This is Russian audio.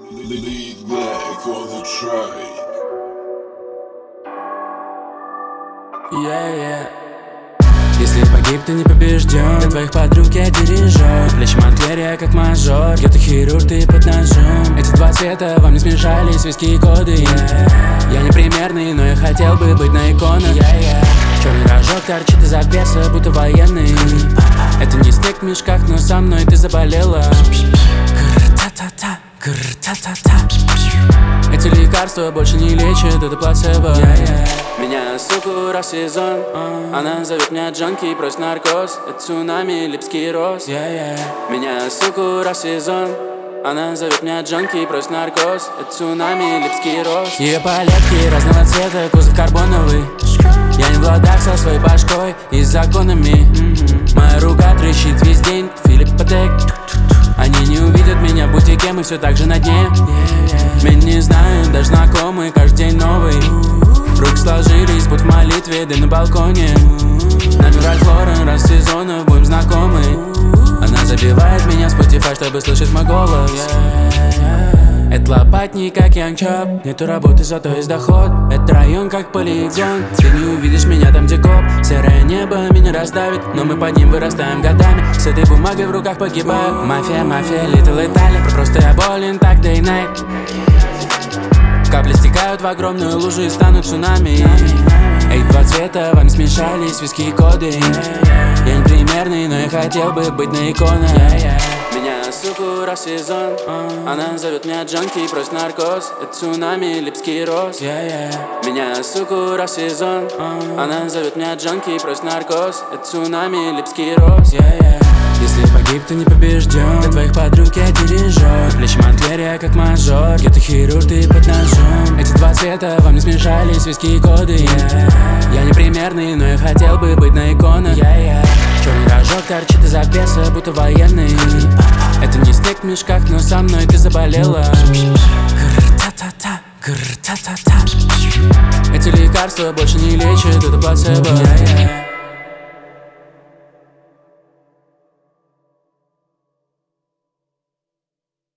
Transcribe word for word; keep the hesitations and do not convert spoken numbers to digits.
Lead black on the track. Yeah, yeah. Если погиб, ты не побежден. Для твоих подруг я дирижер. Плечи Монтлерия как мажор. Где-то хирург, ты под ножом. Эти два цвета вам не смешались, виски и коды, yeah. Я не примерный, но я хотел бы быть на иконах, yeah, yeah. Черный рожок торчит из обвеса, будто военный. Это не снег в мешках, но со мной ты заболела. Гр-та-та-та, гр-та-та-та. Эти лекарства больше не лечат, это плацебо, yeah, yeah. Меня, суку, раз сезон, uh. Она зовет меня джанки, просит наркоз. Это цунами, липский роз, yeah, yeah. Меня, суку, раз сезон, она зовет меня джанки, просит наркоз. Это цунами, липский роз. Ее палетки разного цвета, кузов карбоновый. Я не в ладах со своей башкой и с законами, mm-hmm. Моя рука трещит весь день, Филипп Патек. Они не увидят меня в бутике, мы все так же на дне, yeah, yeah. Меня не знают, даже знакомые, каждый день новый. Руки сложились, будь в молитве, да на балконе. Нами Ральф Лорен, раз сезонов, будем знакомы. Она забивает меня в Spotify, чтобы слышать мой голос, yeah, yeah. Это лопатник, как Young Chop. Нету работы, зато есть доход. Это район, как полигон. Ты не увидишь меня там, где коп. Серое небо меня раздавит, но мы под ним вырастаем годами. С этой бумагой в руках погибаю. Мафия, мафия, Little Italy. Просто я болен, так day night. Капли стекают в огромную лужу и станут цунами. Эти два цвета вам смешались, виски и коды. Я не примерный, но я хотел бы быть на иконах. Меня, суку, раз сезон, она зовет меня джанки, просит наркоз. Это цунами, липский роз, yeah, yeah. Меня, суку, раз сезон, она зовет меня джанки, просит наркоз. Это цунами, липский роз, yeah, yeah. Если погиб, ты не побежден. Для твоих подруг я дирижер. Плечи Монтлерия как мажор. Где-то хирург, ты под ножом. Эти два цвета вам не смешались, виски и коды, yeah. Я не примерный, но я хотел бы быть на иконах, yeah, yeah. Черный рожок торчит из обвеса, будто военный. Это не снег в мешках, но со мной ты заболела. Гр-та-та-та, гр-та-та-та. Эти лекарства больше не лечат, это плацебо, yeah, yeah.